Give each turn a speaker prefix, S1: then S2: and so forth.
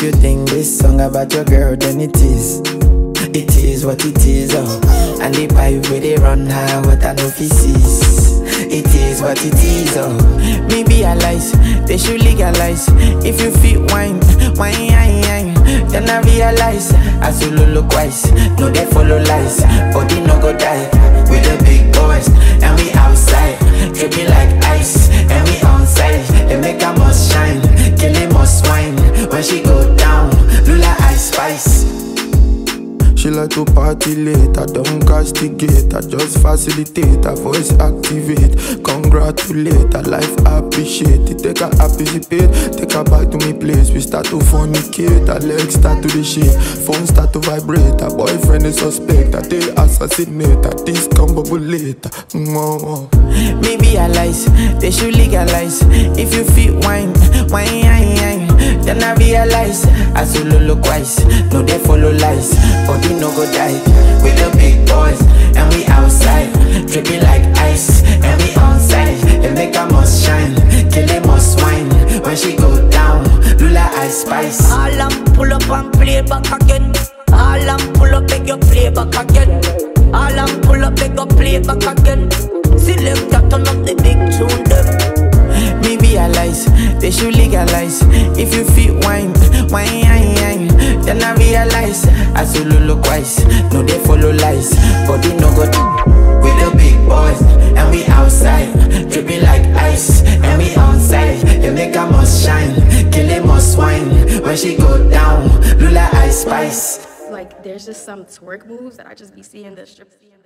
S1: If you think this song about your girl, then it is what it is, oh. And the pipe where they run high, what I know feces. It is what it is, oh. Maybe I lies, they should legalize. If you feel wine, then I realize as you look wise, no they follow lies. Body no go die, with the big boys, and we outside, dripping like ice, and we onside. They make her must shine, kill him must wine. When she go down, Lula ice spice.
S2: She like to party late, I don't castigate, I just facilitate, her voice activate. Congratulate, her life appreciate it. Take her participate, take her back to me place. We start to fornicate, her legs start to the shake, phone start to vibrate. Her boyfriend is suspect, I they assassinate, I discombobulate.
S1: Maybe I lies, they should legalize. If you feel wine, then I realize as you look wise, no they follow lies. Body no go die, with the big boys, and we outside, dripping like ice, and we onside. They make her must shine, kill him must wine. When she go down, Lula ice spice.
S3: All I'm pull up and play back again. All I'm pull up, beg you play back again. All I'm pull up, beg you play back again. Select that turn up the big tune them.
S1: Maybe I lies, they should legalize. If you feel wine, then I realize as you look wise, no they follow lies. Body no go with the big boys, and we outside, dripping like ice, and we onside. They make her must shine, kill him must wine. When she go down, Lula ice spice.
S4: Like there's just some twerk moves that I just be seeing the strip.